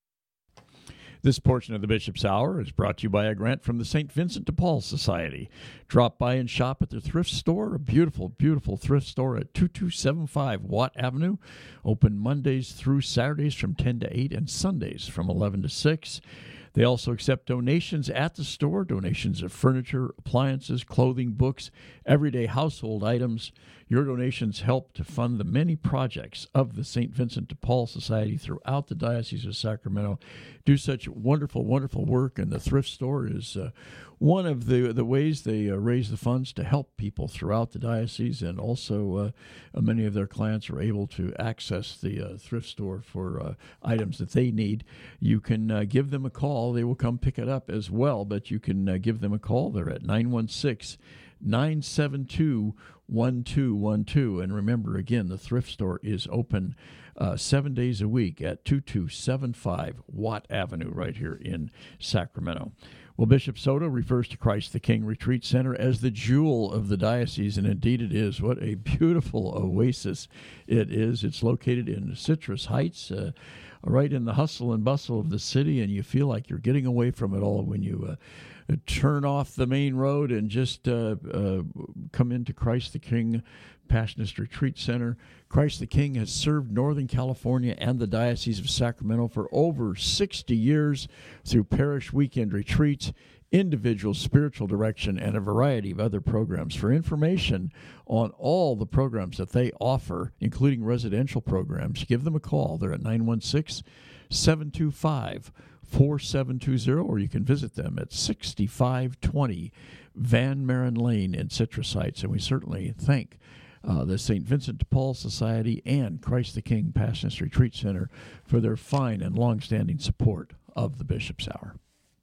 This portion of the Bishop's Hour is brought to you by a grant from the Saint Vincent de Paul Society. Drop by and shop at their thrift store, a beautiful, beautiful thrift store at two two seven five Watt Avenue. Open Mondays through Saturdays from ten to eight and Sundays from eleven to six. They also accept donations at the store, donations of furniture, appliances, clothing, books, everyday household items. Your donations help to fund the many projects of the Saint Vincent de Paul Society throughout the Diocese of Sacramento. Do such wonderful, wonderful work, and the thrift store is uh, one of the, the ways they uh, raise the funds to help people throughout the diocese, and also uh, many of their clients are able to access the uh, thrift store for uh, items that they need. You can uh, give them a call. They will come pick it up as well, but you can uh, give them a call. They're at nine one six, nine seven two, one two one two. And remember, again, the thrift store is open uh, seven days a week at two two seven five Watt Avenue right here in Sacramento. Well, Bishop Soto refers to Christ the King Retreat Center as the jewel of the diocese, and indeed it is. What a beautiful oasis it is. It's located in Citrus Heights, uh, right in the hustle and bustle of the city, and you feel like you're getting away from it all when you uh, turn off the main road and just uh, uh, come into Christ the King Passionist Retreat Center. Christ the King has served Northern California and the Diocese of Sacramento for over sixty years through parish weekend retreats, individual spiritual direction, and a variety of other programs. For information on all the programs that they offer, including residential programs, give them a call. They're at nine one six, seven two five, four seven two zero, or you can visit them at sixty-five twenty Van Maren Lane in Citrus Heights. And we certainly thank Uh, the Saint Vincent de Paul Society and Christ the King Passionist Retreat Center for their fine and long-standing support of the Bishop's Hour.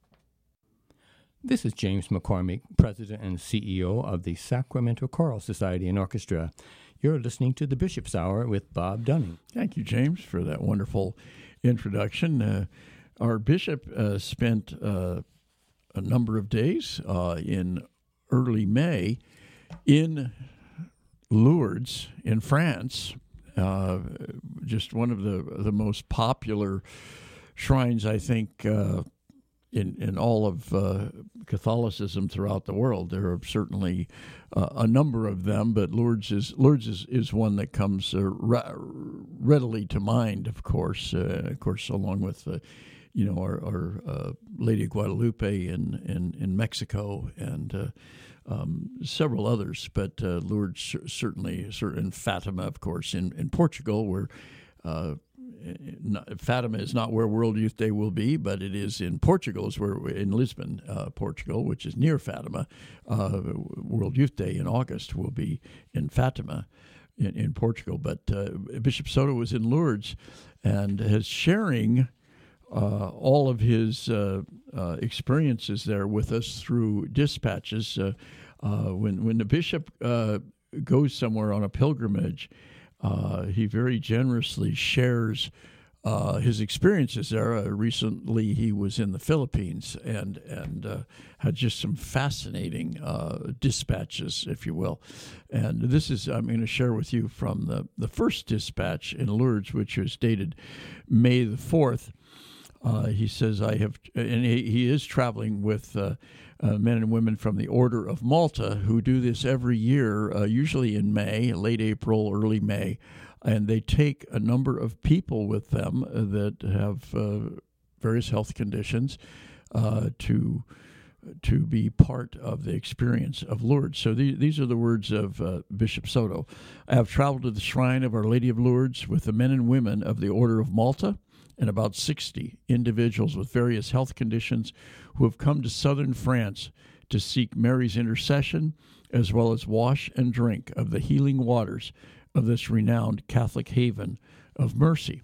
This is James McCormick, President and C E O of the Sacramento Choral Society and Orchestra. You're listening to the Bishop's Hour with Bob Dunning. Thank you, James, for that wonderful introduction. Uh, our bishop uh, spent uh, a number of days uh, in early May in Lourdes in France, uh, just one of the the most popular shrines, I think, uh, in in all of uh, Catholicism throughout the world. There are certainly uh, a number of them, but Lourdes is Lourdes is, is one that comes uh, ra- readily to mind. Of course, uh, of course, along with uh, you know our, our uh, Lady of Guadalupe in in, in Mexico and. Uh, um, several others, but uh, Lourdes certainly, certain Fatima, of course, in, in Portugal, where uh, not, Fatima is not where World Youth Day will be, but it is in Portugal, is where in Lisbon, uh, Portugal, which is near Fatima. Uh, World Youth Day in August will be in Fatima, in, in Portugal. But uh, Bishop Soto was in Lourdes and is sharing uh, all of his uh, uh, experiences there with us through dispatches. Uh, uh, when when the bishop uh, goes somewhere on a pilgrimage, uh, he very generously shares uh, his experiences there. Uh, recently, he was in the Philippines and and uh, had just some fascinating uh, dispatches, if you will. And this is, I'm going to share with you from the, the first dispatch in Lourdes, which was dated May the fourth. Uh, he says, I have, and he, he is traveling with uh, uh, men and women from the Order of Malta who do this every year, uh, usually in May, late April, early May. And they take a number of people with them that have uh, various health conditions uh, to to be part of the experience of Lourdes. So the, these are the words of uh, Bishop Soto. I have traveled to the shrine of Our Lady of Lourdes with the men and women of the Order of Malta and about sixty individuals with various health conditions who have come to southern France to seek Mary's intercession, as well as wash and drink of the healing waters of this renowned Catholic haven of mercy.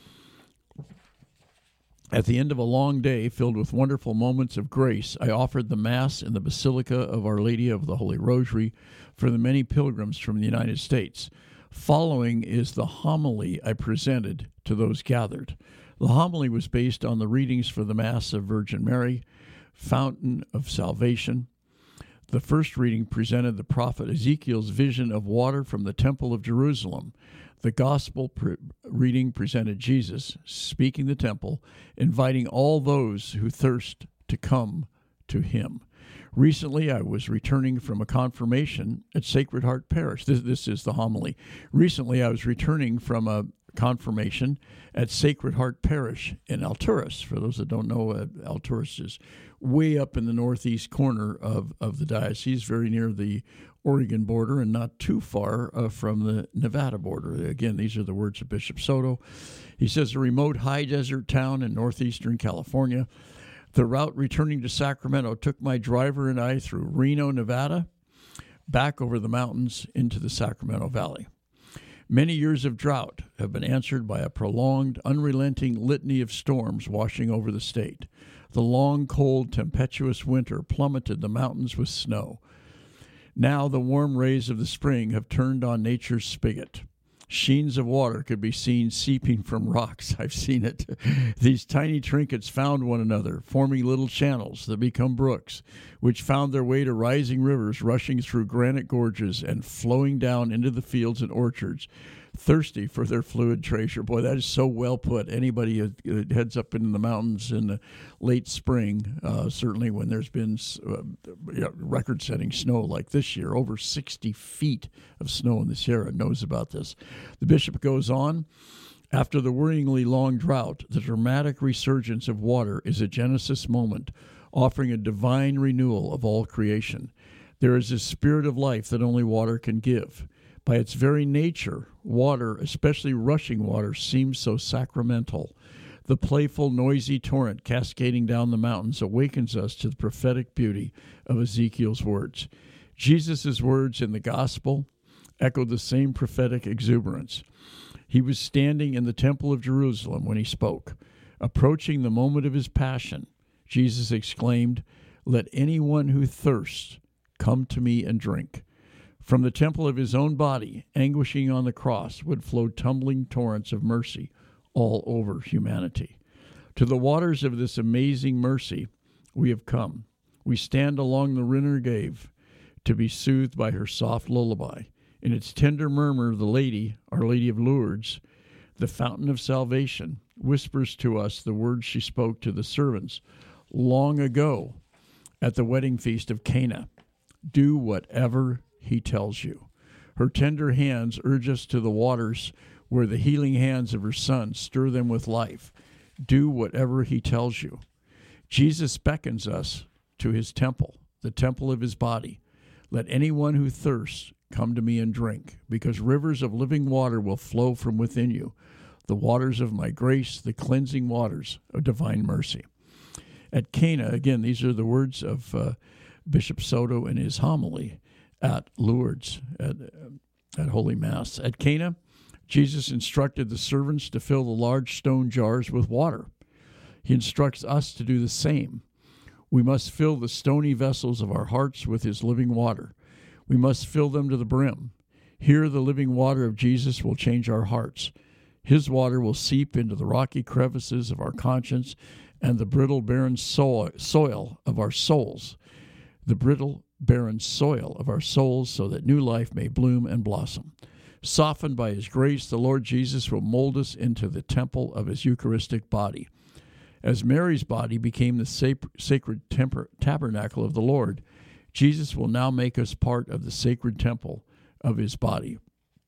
At the end of a long day filled with wonderful moments of grace, I offered the Mass in the Basilica of Our Lady of the Holy Rosary for the many pilgrims from the United States. Following is the homily I presented to those gathered. The homily was based on the readings for the Mass of Virgin Mary, Fountain of Salvation. The first reading presented the prophet Ezekiel's vision of water from the Temple of Jerusalem. The gospel pre- reading presented Jesus speaking the temple, inviting all those who thirst to come to him. Recently, I was returning from a confirmation at Sacred Heart Parish. This, this is the homily. Recently, I was returning from a confirmation at Sacred Heart Parish in Alturas. For those that don't know, uh, Alturas is way up in the northeast corner of, of the diocese, very near the Oregon border and not too far uh, from the Nevada border. Again, these are the words of Bishop Soto. He says, a remote high desert town in northeastern California. The route returning to Sacramento took my driver and I through Reno, Nevada, back over the mountains into the Sacramento Valley. Many years of drought have been answered by a prolonged, unrelenting litany of storms washing over the state. The long, cold, tempestuous winter plummeted the mountains with snow. Now the warm rays of the spring have turned on nature's spigot. Sheens of water could be seen seeping from rocks. I've seen it. These tiny trinkets found one another, forming little channels that become brooks, which found their way to rising rivers rushing through granite gorges and flowing down into the fields and orchards, thirsty for their fluid treasure. Boy, that is so well put. Anybody who heads up into the mountains in the late spring, uh, certainly when there's been uh, you know, record-setting snow like this year, over sixty feet of snow in the Sierra, knows about this. The bishop goes on, after the worryingly long drought, the dramatic resurgence of water is a Genesis moment, offering a divine renewal of all creation. There is a spirit of life that only water can give. By its very nature, water, especially rushing water, seems so sacramental. The playful, noisy torrent cascading down the mountains awakens us to the prophetic beauty of Ezekiel's words. Jesus' words in the gospel echo the same prophetic exuberance. He was standing in the Temple of Jerusalem when he spoke. Approaching the moment of his passion, Jesus exclaimed, "Let anyone who thirsts come to me and drink." From the temple of his own body, anguishing on the cross, would flow tumbling torrents of mercy all over humanity. To the waters of this amazing mercy we have come. We stand along the Rinner Gave to be soothed by her soft lullaby. In its tender murmur, the Lady, Our Lady of Lourdes, the fountain of salvation, whispers to us the words she spoke to the servants long ago at the wedding feast of Cana. Do whatever he tells you. Her tender hands urge us to the waters where the healing hands of her Son stir them with life. Do whatever he tells you. Jesus beckons us to his temple, the temple of his body. Let anyone who thirsts come to me and drink, because rivers of living water will flow from within you, the waters of my grace, the cleansing waters of divine mercy. At Cana, again, these are the words of uh, Bishop Soto in his homily at Lourdes, at, at Holy Mass. At Cana, Jesus instructed the servants to fill the large stone jars with water. He instructs us to do the same. We must fill the stony vessels of our hearts with his living water. We must fill them to the brim. Here the living water of Jesus will change our hearts. His water will seep into the rocky crevices of our conscience and the brittle, barren soil of our souls, the brittle, barren soil of our souls, so that new life may bloom and blossom. Softened by his grace, the Lord Jesus will mold us into the temple of his Eucharistic body. As Mary's body became the sacred temper, tabernacle of the Lord, Jesus will now make us part of the sacred temple of his body.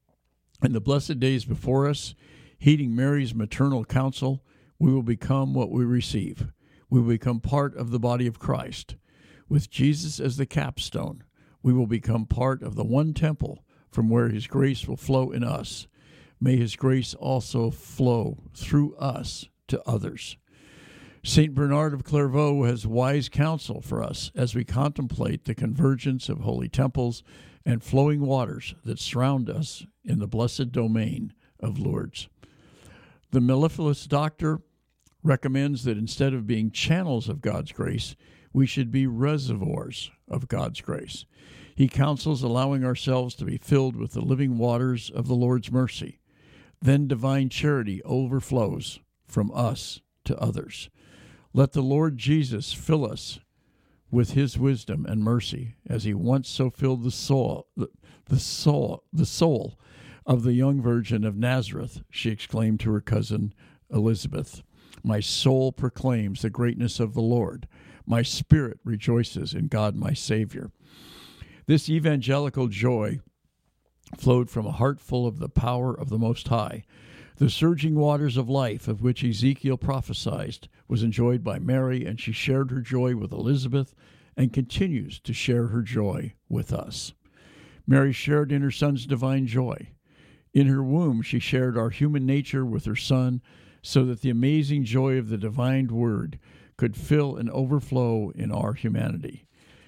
In the blessed days before us, heeding Mary's maternal counsel, we will become what we receive. We will become part of the body of Christ. With Jesus as the capstone, we will become part of the one temple from where his grace will flow in us. May his grace also flow through us to others. Saint Bernard of Clairvaux has wise counsel for us as we contemplate the convergence of holy temples and flowing waters that surround us in the blessed domain of Lourdes. The mellifluous doctor recommends that instead of being channels of God's grace, we should be reservoirs of God's grace. He counsels allowing ourselves to be filled with the living waters of the Lord's mercy. Then divine charity overflows from us to others. Let the Lord Jesus fill us with his wisdom and mercy, as he once so filled the soul, the, the soul, the soul of the young virgin of Nazareth, she exclaimed to her cousin Elizabeth. My soul proclaims the greatness of the Lord. My spirit rejoices in God my Savior. This evangelical joy flowed from a heart full of the power of the Most High. The surging waters of life of which Ezekiel prophesied was enjoyed by Mary, and she shared her joy with Elizabeth and continues to share her joy with us. Mary shared in her Son's divine joy. In her womb, she shared our human nature with her Son, so that the amazing joy of the divine Word could fill and overflow in our humanity.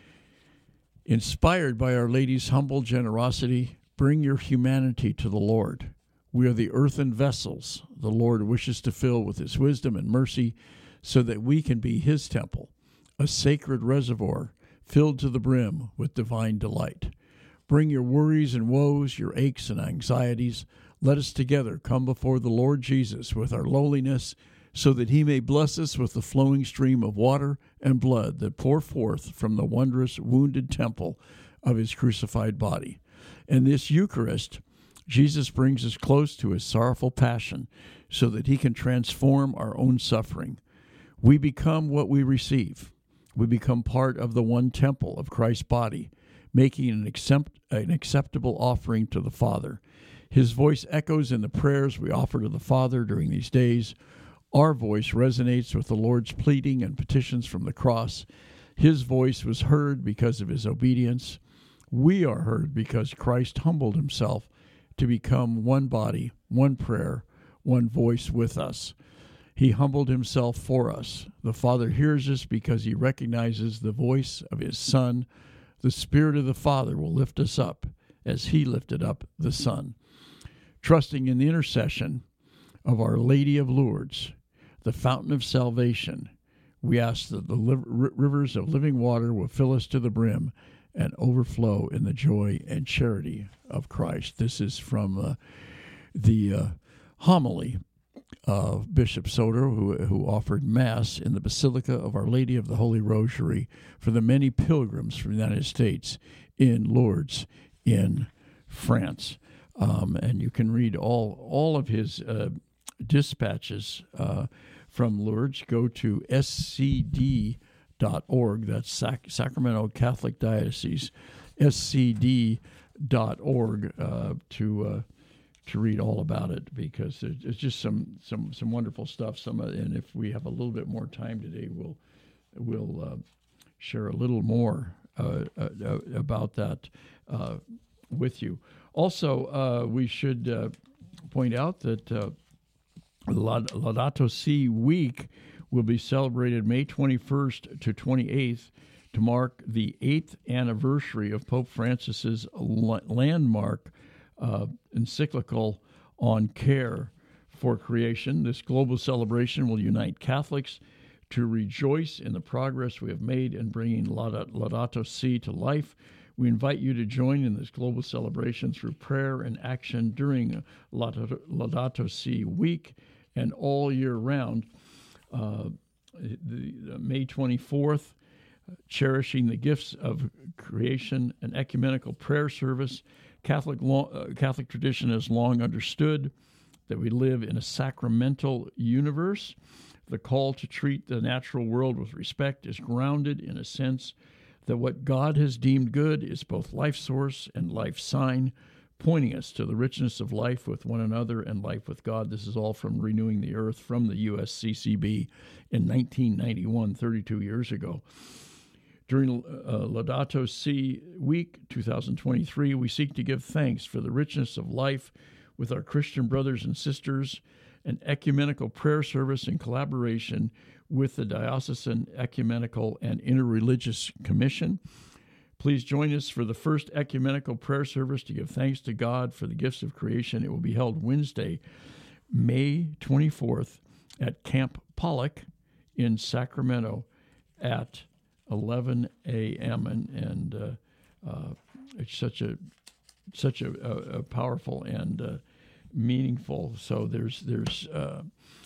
Inspired by Our Lady's humble generosity, bring your humanity to the Lord. We are the earthen vessels the Lord wishes to fill with his wisdom and mercy, so that we can be his temple, a sacred reservoir filled to the brim with divine delight. Bring your worries and woes, your aches and anxieties. Let us together come before the Lord Jesus with our lowliness, so that he may bless us with the flowing stream of water and blood that pour forth from the wondrous wounded temple of his crucified body. And this Eucharist, Jesus brings us close to his sorrowful passion, so that he can transform our own suffering. We become what we receive. We become part of the one temple of Christ's body, making an, accept, an acceptable offering to the Father. His voice echoes in the prayers we offer to the Father during these days. Our voice resonates with the Lord's pleading and petitions from the cross. His voice was heard because of his obedience. We are heard because Christ humbled himself to become one body, one prayer, one voice with us. He humbled himself for us. The Father hears us because he recognizes the voice of his Son. The Spirit of the Father will lift us up as he lifted up the Son. Trusting in the intercession of Our Lady of Lourdes, the fountain of salvation, we ask that the li- rivers of living water will fill us to the brim and overflow in the joy and charity of Christ. This is from uh, the uh, homily of Bishop Soter, who, who offered Mass in the Basilica of Our Lady of the Holy Rosary for the many pilgrims from the United States in Lourdes in France. Um, and you can read all, all of his uh, dispatches uh, from Lourdes. Go to S C D dot org. That's Sac- Sacramento Catholic Diocese, S C D dot org, uh, to uh, to read all about it, because it's just some some some wonderful stuff. Some, and if we have a little bit more time today, we'll we'll uh, share a little more uh, uh, about that uh, with you. Also, uh, we should uh, point out that uh, Laudato Si Week will be celebrated May twenty-first to twenty-eighth to mark the eighth anniversary of Pope Francis's landmark uh, encyclical on care for creation. This global celebration will unite Catholics to rejoice in the progress we have made in bringing Laudato Si to life. We invite you to join in this global celebration through prayer and action during Laudato, Laudato Si Week and all year round. Uh, the, the May twenty-fourth, Cherishing the Gifts of Creation, an ecumenical prayer service. Catholic, law, uh, Catholic tradition has long understood that we live in a sacramental universe. The call to treat the natural world with respect is grounded in a sense that what God has deemed good is both life source and life sign, pointing us to the richness of life with one another and life with God. This is all from Renewing the Earth from the U S C C B in nineteen ninety-one, thirty-two years ago. During uh, Laudato Si Week two thousand twenty-three, we seek to give thanks for the richness of life with our Christian brothers and sisters, an ecumenical prayer service in collaboration with the Diocesan Ecumenical and Interreligious Commission. Please join us for the first ecumenical prayer service to give thanks to God for the gifts of creation. It will be held Wednesday, May twenty-fourth at Camp Pollock in Sacramento at eleven a.m. And, and uh, uh, it's such a such a, a, a powerful and uh, meaningful. So there's there's uh,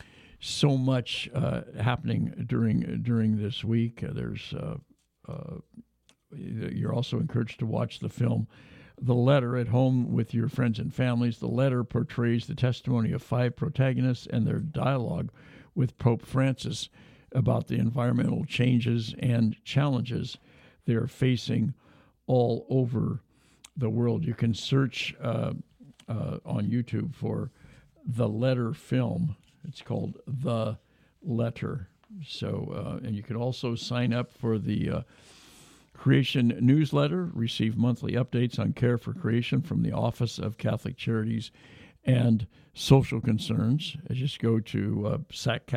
so much uh, happening during during this week. Uh, there's uh, uh, you're also encouraged to watch the film The Letter at home with your friends and families. The Letter portrays the testimony of five protagonists and their dialogue with Pope Francis about the environmental changes and challenges they are facing all over the world. You can search uh, uh, on YouTube for The Letter film. It's called The Letter. So, uh, and you can also sign up for the uh, Creation newsletter, receive monthly updates on care for creation from the Office of Catholic Charities and Social Concerns. Just go to uh,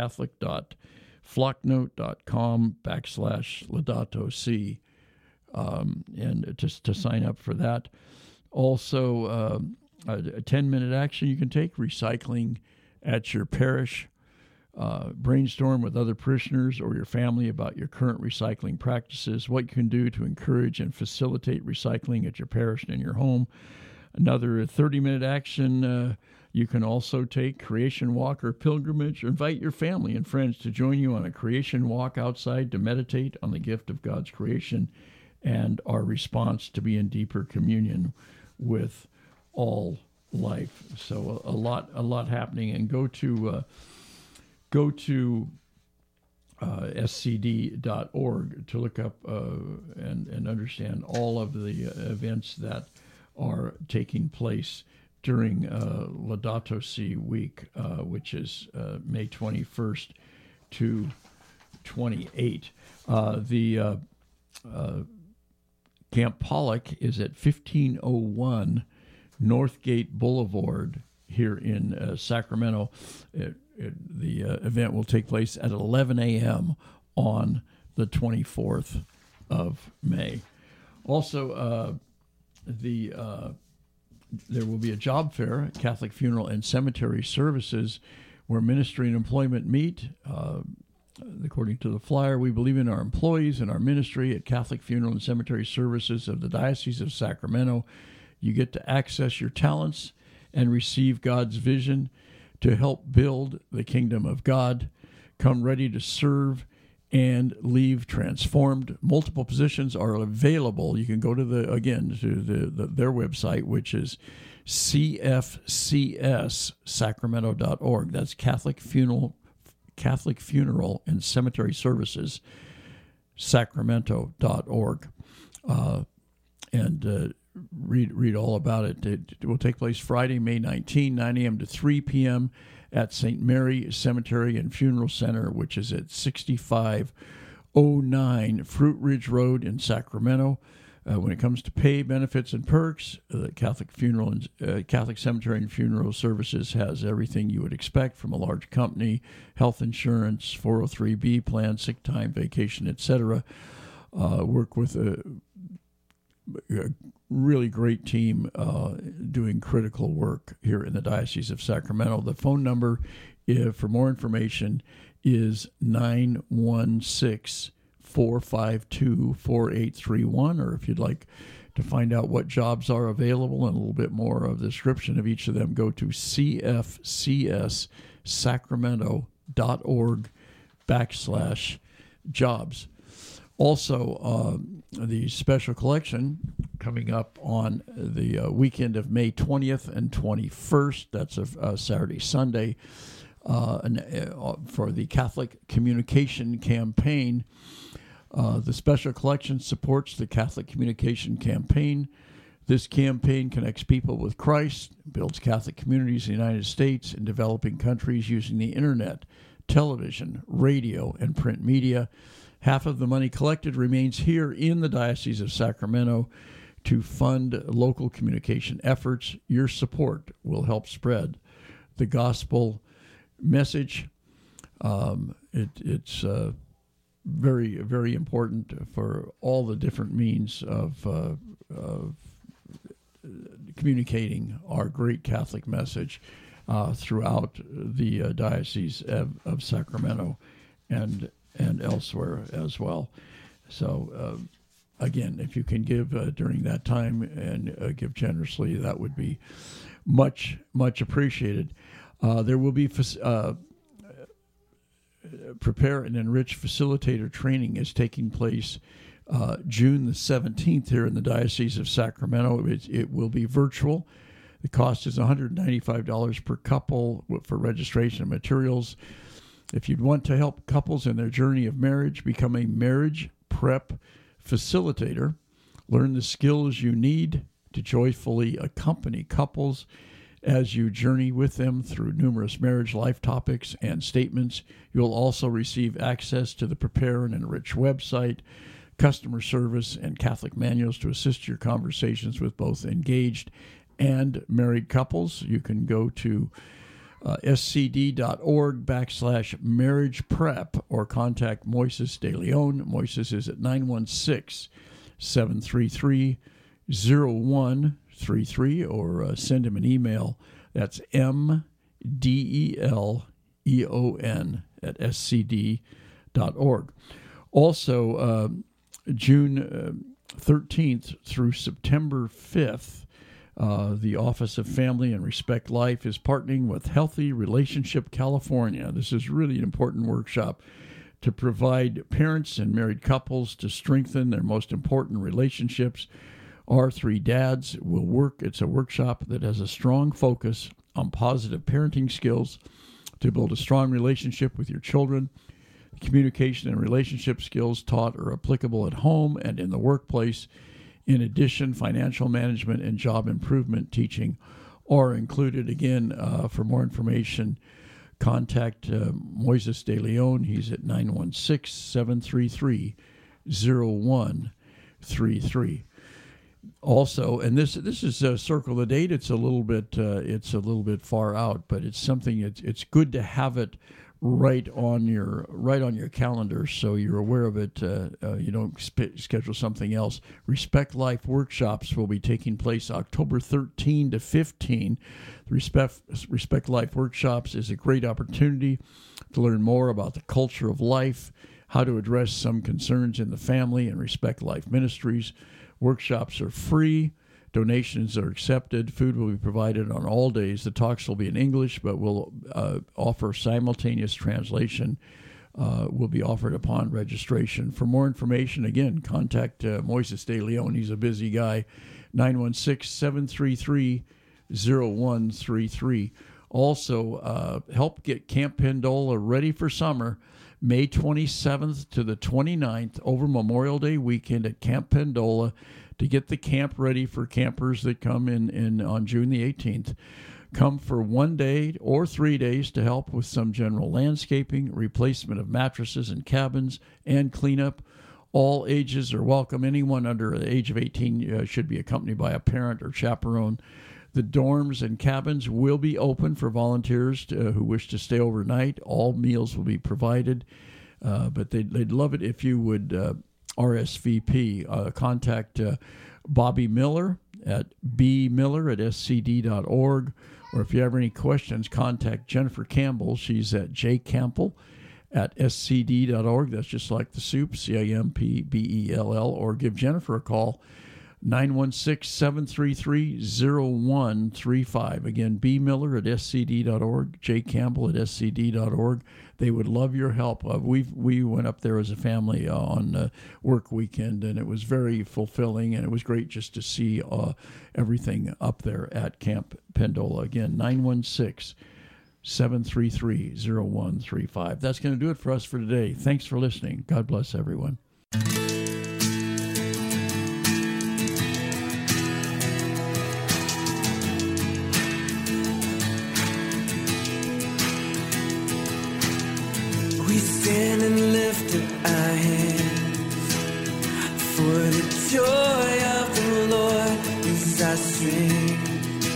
saccatholic.flocknote.com backslash Laudato Si um, and just to sign up for that. Also, uh, a ten-minute action you can take, recycling at your parish. Uh, brainstorm with other parishioners or your family about your current recycling practices, what you can do to encourage and facilitate recycling at your parish and in your home. Another thirty-minute action uh, you can also take, creation walk or pilgrimage, or invite your family and friends to join you on a creation walk outside to meditate on the gift of God's creation and our response to be in deeper communion with all life. So a, a lot, a lot happening. And go to uh, Go to uh, S C D dot org to look up uh, and, and understand all of the uh, events that are taking place during uh, Laudato Si Week, uh, which is uh, May twenty-first to twenty-eighth. Uh, the uh, uh, Camp Pollock is at fifteen oh one Northgate Boulevard here in uh, Sacramento. It, It, the uh, event will take place at eleven a.m. on the twenty-fourth of May. Also, uh, the uh, there will be a job fair, Catholic Funeral and Cemetery Services, where ministry and employment meet. Uh, according to the flyer, we believe in our employees and our ministry at Catholic Funeral and Cemetery Services of the Diocese of Sacramento. You get to access your talents and receive God's vision to help build the kingdom of God. Come ready to serve and leave transformed. Multiple positions are available. You can go to the, again, to the, the their website, which is C F C S Sacramento dot org. That's Catholic Funeral, Catholic Funeral and Cemetery Services, Sacramento dot org. Uh, and uh, Read read all about it. It will take place Friday, May nineteenth, nine a.m. to three p.m. at Saint Mary Cemetery and Funeral Center, which is at sixty-five oh nine Fruit Ridge Road in Sacramento. Uh, when it comes to pay, benefits, and perks, the Catholic Funeral and uh, Catholic Cemetery and Funeral Services has everything you would expect from a large company: health insurance, four oh three B plan, sick time, vacation, et cetera. Uh, work with a, a really great team uh, doing critical work here in the Diocese of Sacramento. The phone number, if, for more information, is nine one six, four five two, four eight three one, or if you'd like to find out what jobs are available and a little bit more of the description of each of them, go to c f c s sacramento dot org backslash jobs. Also, uh, the special collection coming up on the uh, weekend of May twentieth and twenty-first. That's a, a Saturday, Sunday, uh, an, uh, for the Catholic Communication Campaign. Uh, the special collection supports the Catholic Communication Campaign. This campaign connects people with Christ, builds Catholic communities in the United States and developing countries using the internet, television, radio, and print media. Half of the money collected remains here in the Diocese of Sacramento to fund local communication efforts. Your support will help spread the gospel message. Um, it, it's uh, very, very important for all the different means of, uh, of communicating our great Catholic message uh, throughout the uh, Diocese of, of Sacramento and and elsewhere as well. So, uh, again, if you can give uh, during that time and uh, give generously, that would be much, much appreciated. Uh, there will be uh, Prepare and Enrich Facilitator training is taking place uh, June the seventeenth here in the Diocese of Sacramento. It, it will be virtual. The cost is one hundred ninety-five dollars per couple for registration and materials. If you'd want to help couples in their journey of marriage, become a marriage prep facilitator, learn the skills you need to joyfully accompany couples as you journey with them through numerous marriage life topics and statements. You'll also receive access to the Prepare and Enrich website, customer service, and Catholic manuals to assist your conversations with both engaged and married couples. You can go to Uh, scd.org backslash marriage prep or contact Moises de Leon. Moises is at nine one six, seven three three, zero one three three or uh, send him an email. That's M D E L E O N at s c d dot org. Also, uh, June uh, thirteenth through September fifth, Uh, the Office of Family and Respect Life is partnering with Healthy Relationship California. This is really an important workshop to provide parents and married couples to strengthen their most important relationships. Our Three Dads will work. It's a workshop that has a strong focus on positive parenting skills to build a strong relationship with your children. Communication and relationship skills taught are applicable at home and in the workplace. In addition, financial management and job improvement teaching are included. Again, uh, for more information, contact uh, Moises de Leon. He's at nine one six, seven three three, zero one three three. Also, and this this is a circle the date. It's a little bit uh, it's a little bit far out, but it's something. It's it's good to have it right on your right on your calendar, so you're aware of it. Uh, uh, you don't sp- schedule something else. Respect Life workshops will be taking place October thirteenth to fifteenth. The Respect Respect Life workshops is a great opportunity to learn more about the culture of life, how to address some concerns in the family, and Respect Life Ministries. Workshops are free. Donations are accepted. Food will be provided on all days. The talks will be in English, but will uh, offer simultaneous translation. Uh, will be offered upon registration. For more information, again, contact uh, Moises de Leon. He's a busy guy. nine one six, seven three three, zero one three three. Also, uh, help get Camp Pendola ready for summer. May twenty-seventh to the twenty-ninth, over Memorial Day weekend at Camp Pendola, to get the camp ready for campers that come in, in on June the eighteenth. Come for one day or three days to help with some general landscaping, replacement of mattresses and cabins, and cleanup. All ages are welcome. Anyone under the age of eighteen uh, should be accompanied by a parent or chaperone. The dorms and cabins will be open for volunteers to, uh, who wish to stay overnight. All meals will be provided, uh, but they'd, they'd love it if you would uh, R S V P. Uh, contact uh, Bobby Miller at b miller at s c d dot org, or if you have any questions, contact Jennifer Campbell. She's at j campbell at s c d dot org. That's just like the soup, C A M P B E L L, or give Jennifer a call, nine one six, seven three three, zero one three five. Again, B. Miller at s c d dot org, J. Campbell at s c d dot org. They would love your help. Uh, we we went up there as a family uh, on uh, work weekend, and it was very fulfilling, and it was great just to see uh, everything up there at Camp Pendola. Again, nine one six, seven three three, zero one three five. That's going to do it for us for today. Thanks for listening. God bless everyone. We stand and lift up our hands, for the joy of the Lord is our strength.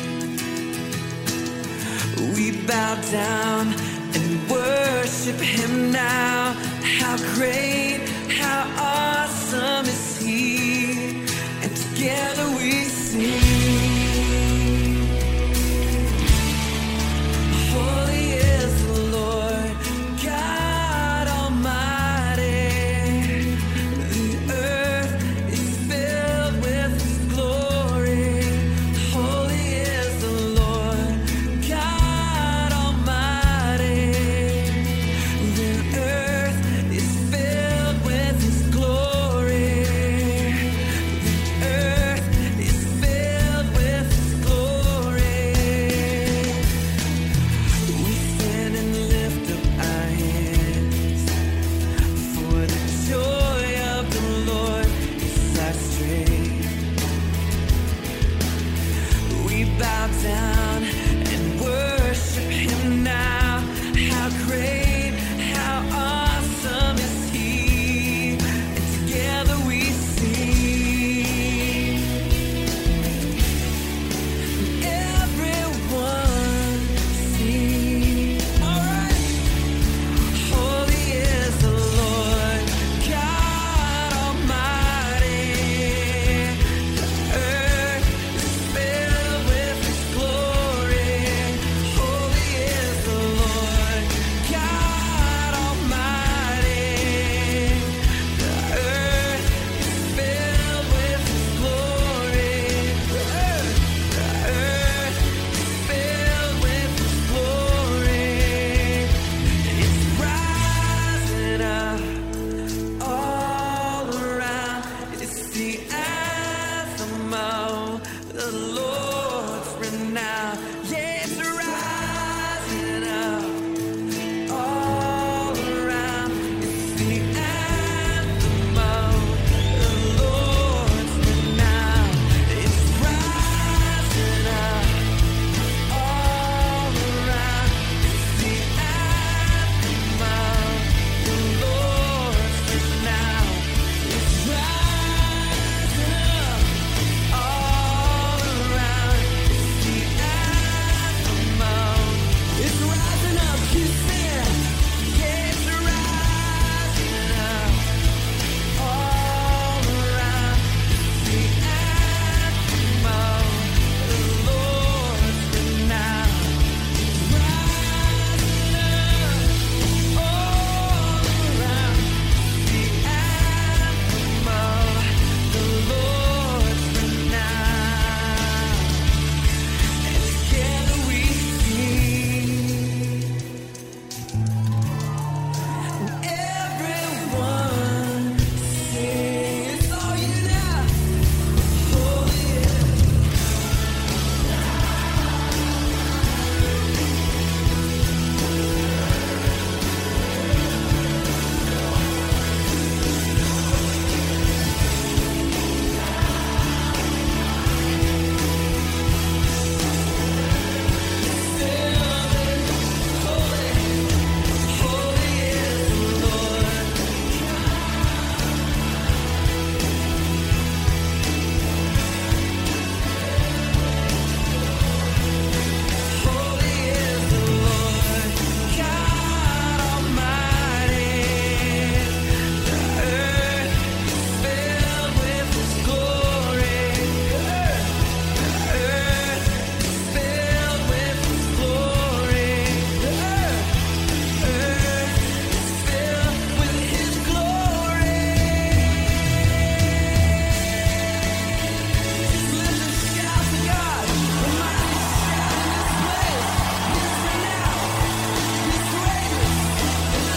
We bow down and worship Him now. How great, how awesome is He, and together we